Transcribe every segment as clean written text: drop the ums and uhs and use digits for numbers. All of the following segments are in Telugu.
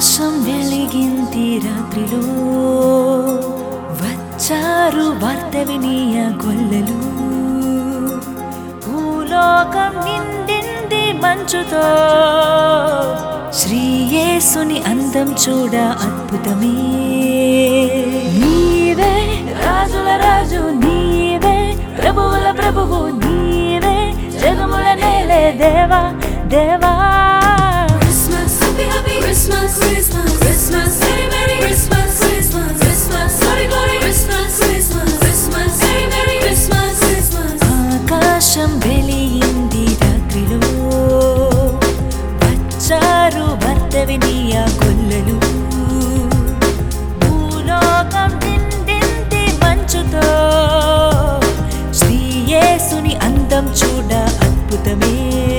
ఆకాశం వెలిగింది రాత్రిలో వచ్చారు వార్త వినియ గొల్లలు భూలోకం నిండింది మంచుతో శ్రీ యేసుని అందం చూడ అద్భుతమే నీవే రాజుల రాజు నీవే ప్రభువుల ప్రభువు నీవే జగముల నేలే దేవా దేవా Christmas, Christmas, Christmas, Merry Merry Christmas, Christmas, Christmas, Glory Glory Christmas, Christmas, Christmas, Merry Merry Christmas, Christmas. ఆకాశం వెలిగింది రాత్రిలో వచ్చారు భర్త వినియ గొల్లలు భూలోకం నిండింది మంచుతో శ్రీ యేసుని అందం చూడ అద్భుతమే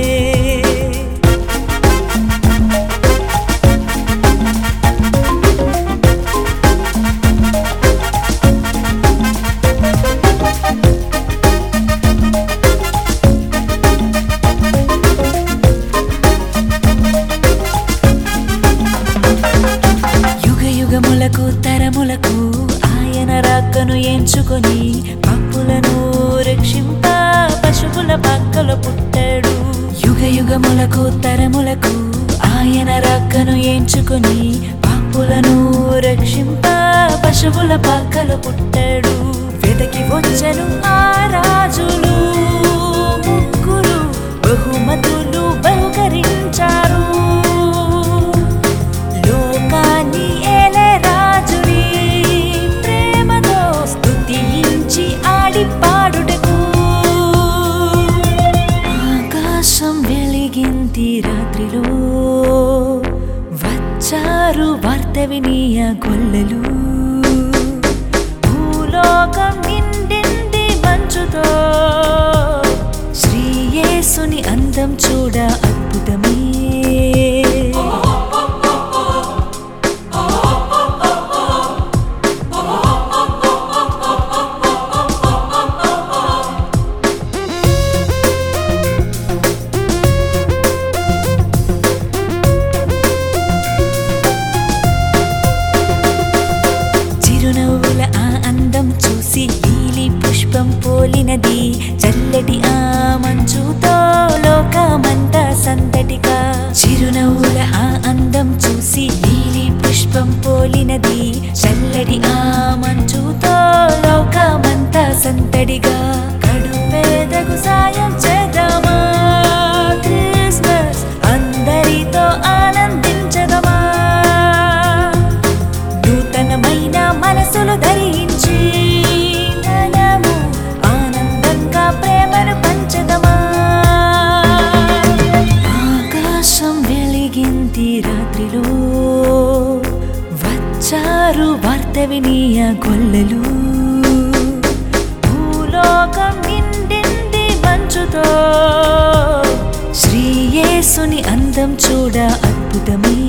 యుగములకు తరములకు ఆయన రాకను ఎంచుకొని పాపులను రక్షింప పశువుల పక్కలో పుట్టాడు యుగములకు తరములకు ఆయన రాకను ఎంచుకొని పాపులను రక్షింప పశువుల పక్కలో పుట్టాడు వెదకి వచ్చెను ఆ రాజులు ముగ్గురు బహుమతులు బహుకరించారు పాడుటకు ఆకాశం వెలిగింది రాత్రిలో వచ్చారు వార్త వినియ గొల్లలు భూలోకం నిండింది మంచుతో శ్రీ యేసుని అందం చూడ అద్భుతమే చిరునవ్వుల ఆ అందం చూసి నీలి పుష్పం పోలినది చల్లటి ఆ మంచుతో లోకమంతా సందడిగా చిరునవ్వుల ఆ అందం చూసి నీలి పుష్పం పోలినది చల్లటి ఆ మంచుతో లోకమంతా సందడిగా కడుపేదకు సాయం చేద్దామా క్రిస్మస్ అందరితో ఆనందించదమా నూతనమైన మనసులు ధరించి మనము ఆనందంగా ప్రేమను పంచదమా ఆకాశం వెలిగింది రాత్రిలో వచ్చారు వార్త వినియ గొల్లలు భూలోకం నిండింది మంచుతో శ్రీ యేసుని అందం చూడ అద్భుతమే